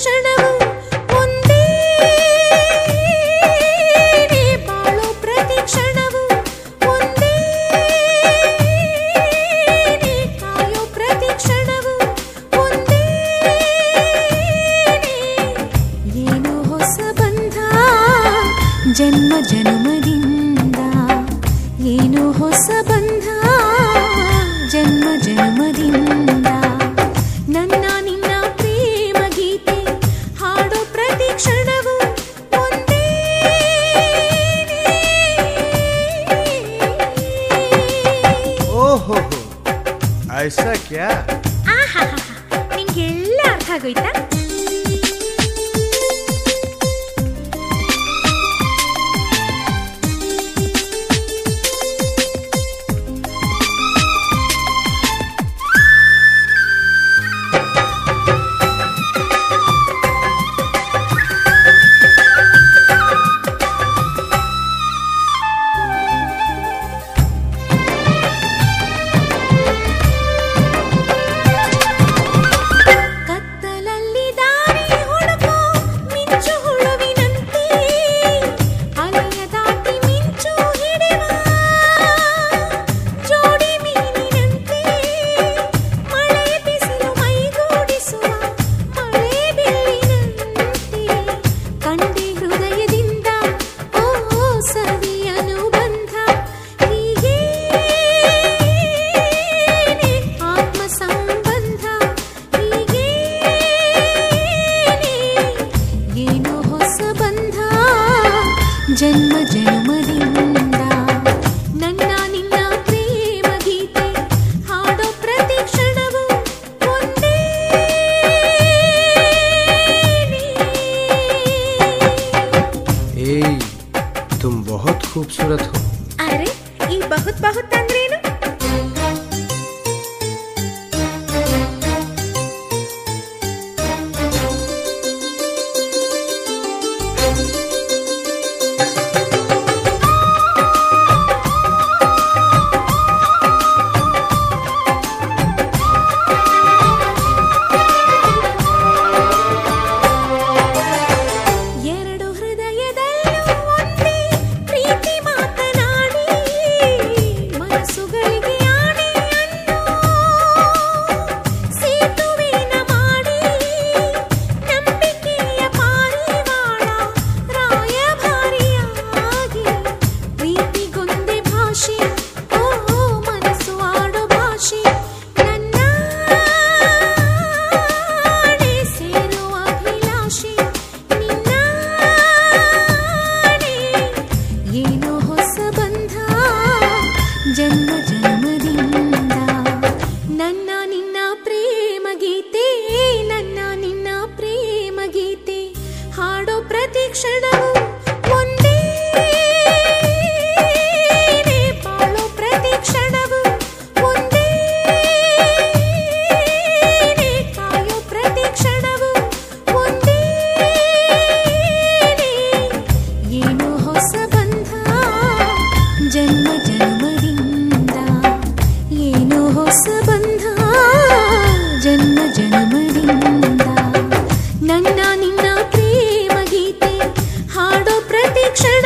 ಕ್ಷಣವು ಒಂದೇ ಬಾಳೋ ಪ್ರತಿ ಕ್ಷಣವು ಒಂದೇ ಕಾಯೋ ಪ್ರತಿ ಕ್ಷಣವು ಒಂದೇ ಏನೋ ಹೊಸ ಬಂಧ ಜನ್ಮ ಜನ್ಮದಿಂದ ಏನೋ ಹೊಸ ಬಂಧ ಜನ್ಮ ಜನ್ಮದಿಂದ ನನ್ನ ನಿನ್ನ ಪ್ರೇಮ ಗೀತೆ ಹಾಡೋ ಪ್ರತಿ ಕ್ಷಣವು ಒಂದೇ ಓಹೋ ಐಸಾ ಕ್ಯಾ ನಿಂಗೆಲ್ಲ ಅರ್ಥ ಆಗೋಯ್ತಾ ಜನ್ಮ ಜನ್ಮದಿಂದ ನನ್ನ ನಿನ್ನ ಪ್ರೇಮ ಗೀತೆ ಹಾಡೋ ಪ್ರತಿ ಕ್ಷಣವು ಒಂದೇ ಏಯ್ ತುಮ್ ಬಹುತ್ ಖೂಬ್ಸೂರತ್ ಹೋ ಅರೆ ಈ ಬಹುತ್ ಬಹುತ್ ಅಂದ್ರೇನು ಜನ್ಮ ಜನ್ಮದಿಂದ ನನ್ನ ನಿನ್ನ ಪ್ರೇಮ ಗೀತೆ ನನ್ನ ನಿನ್ನ ಪ್ರೇಮ ಗೀತೆ ಹಾಡೋ ಪ್ರತಿ ಕ್ಷಣವು ಒಂದೇ ಬಾಳೋ ಪ್ರತಿ ಕ್ಷಣವು ಒಂದೇ ಕಾಯೋ ಪ್ರತಿ ಕ್ಷಣವು ಒಂದೇ ಏನೋ ಹೊಸ ಬಂಧ ಜನ್ಮ ಜನ್ಮದಿಂದ ಏನೋ ಹೊಸ ಬಂಧ ಜನ್ಮ ಜನ್ಮದಿಂದ ನನ್ನ ನಿನ್ನ ಪ್ರೇಮ ಗೀತೆ ಹಾಡೋ ಪ್ರತಿ ಕ್ಷಣ